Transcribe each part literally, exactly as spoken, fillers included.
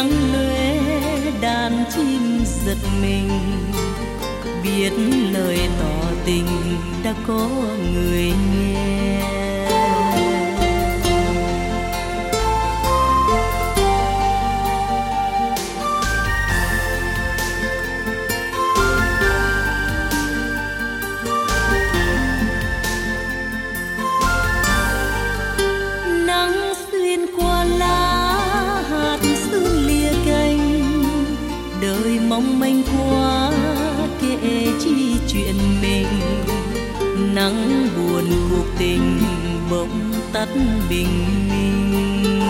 nắng lóe đàn chim giật mình, biết lời tỏ tình đã có người nghe. Nắng xuyên qua lá hạt sương lìa cánh, đời mong manh quá kể chi chuyện mình. Nắng buồn cuộc tình bỗng tắt bình minh.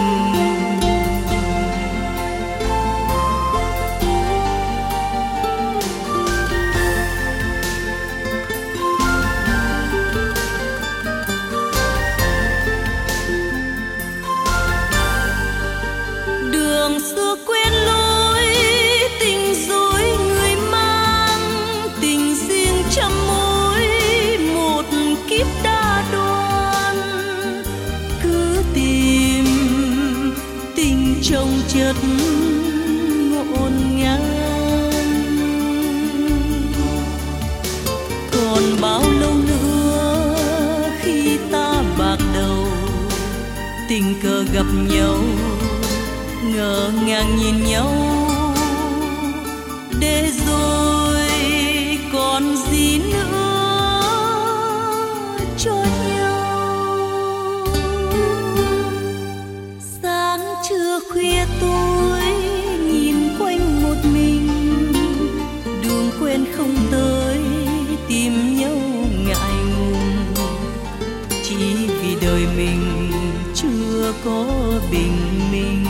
Đường xưa quên lối tình dối người mang, tình riêng trăm mối một kiếp đã đoan. Cứ tìm tình chồng chất ngổn ngang, còn bao lâu nữa khi ta bạc đầu, tình cờ gặp nhau ngỡ ngàng nhìn nhau, để rồi còn gì nữa cho nhau. Sáng trưa khuya tối nhìn quanh một mình, đường quên không tới tìm nhau ngại ngùng, chỉ vì đời mình chưa có bình minh.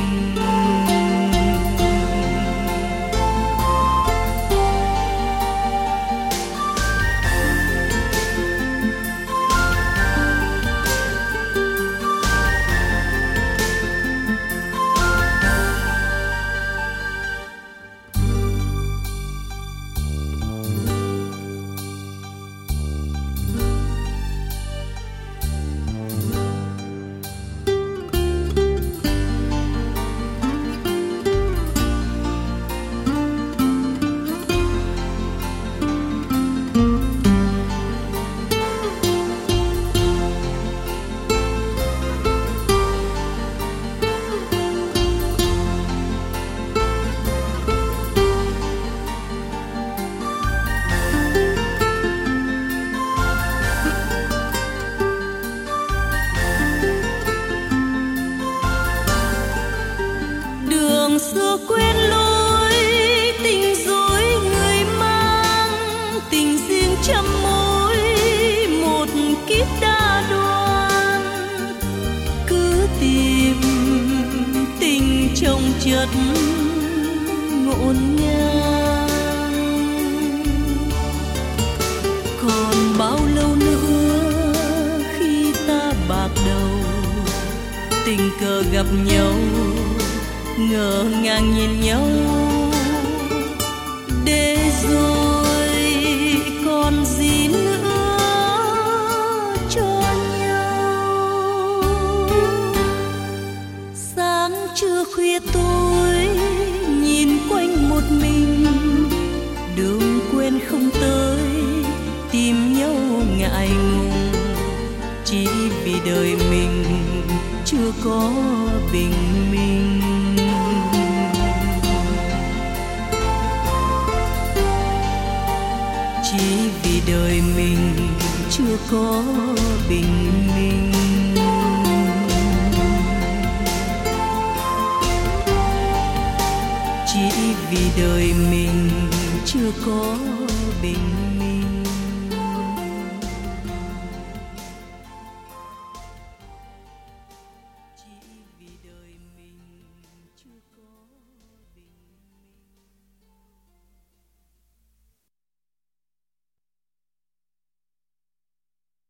Đường xưa quên lối tình dối người mang, tình riêng trăm mối một kiếp đã đoan. Cứ tìm tình chồng chất ngổn ngang, còn bao lâu nữa khi ta bạc đầu, tình cờ gặp nhau ngỡ ngàng nhìn nhau, để rồi còn gì nữa cho nhau. Sáng trưa khuya tối nhìn quanh một mình, đường quên không tới tìm nhau ngại ngùng, chỉ vì đời mình chưa có bình minh. Chỉ vì đời mình chưa có bình minh. Chỉ vì đời mình chưa có bình minh.